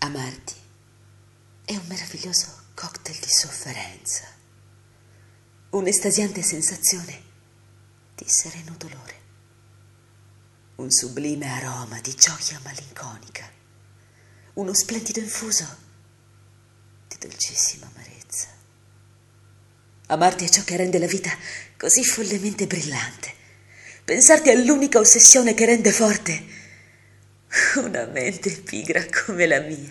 Amarti è un meraviglioso cocktail di sofferenza, un'estasiante sensazione di sereno dolore, un sublime aroma di gioia malinconica, uno splendido infuso di dolcissima amarezza. Amarti è ciò che rende la vita così follemente brillante. Pensarti è l'unica ossessione che rende forte una mente pigra come la mia.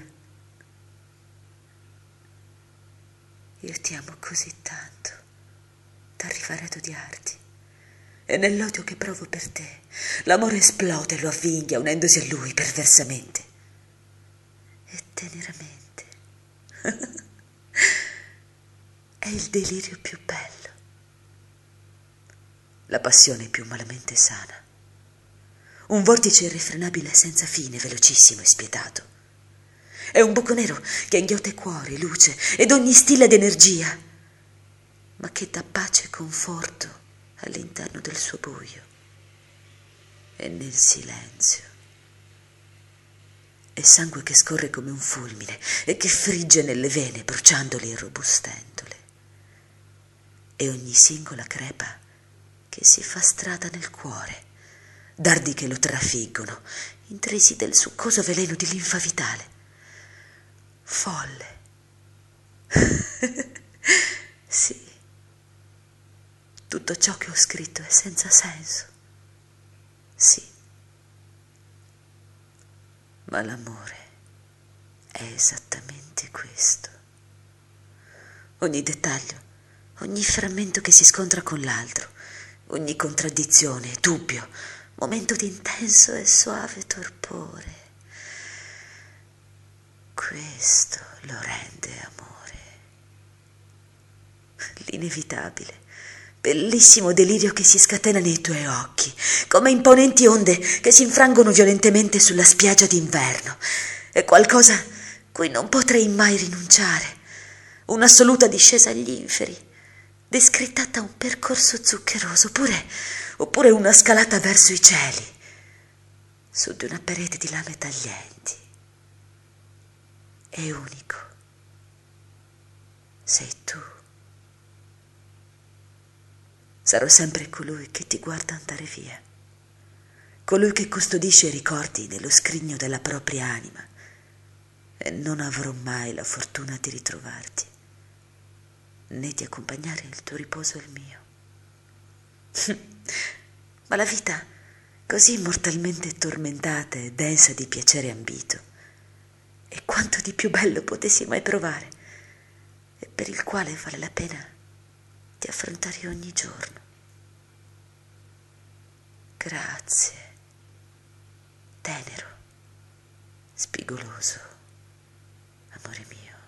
Io ti amo così tanto da arrivare ad odiarti. E nell'odio che provo per te, l'amore esplode e lo avvinghia, unendosi a lui perversamente e teneramente. È il delirio più bello, la passione più malamente sana, un vortice irrefrenabile senza fine, velocissimo e spietato. È un buco nero che inghiotte cuore, luce ed ogni stilla d'energia, ma che dà pace e conforto all'interno del suo buio e nel silenzio. È sangue che scorre come un fulmine e che frigge nelle vene, bruciandole e irrobustendole. E ogni singola crepa che si fa strada nel cuore, dardi che lo trafiggono, intrisi del succoso veleno di linfa vitale. Folle. Sì, tutto ciò che ho scritto è senza senso. Sì, ma l'amore è esattamente questo. Ogni dettaglio, ogni frammento che si scontra con l'altro, ogni contraddizione, dubbio, momento di intenso e soave torpore. Questo lo rende amore. L'inevitabile, bellissimo delirio che si scatena nei tuoi occhi, come imponenti onde che si infrangono violentemente sulla spiaggia d'inverno. È qualcosa cui non potrei mai rinunciare. Un'assoluta discesa agli inferi, descrittata un percorso zuccheroso, oppure una scalata verso i cieli, su di una parete di lame taglienti. È unico. Sei tu. Sarò sempre colui che ti guarda andare via, colui che custodisce i ricordi nello scrigno della propria anima, e non avrò mai la fortuna di ritrovarti, né di accompagnare il tuo riposo al mio. Ma la vita, così mortalmente tormentata e densa di piacere ambito, è quanto di più bello potessi mai provare, e per il quale vale la pena di affrontare ogni giorno. Grazie, tenero, spigoloso, amore mio.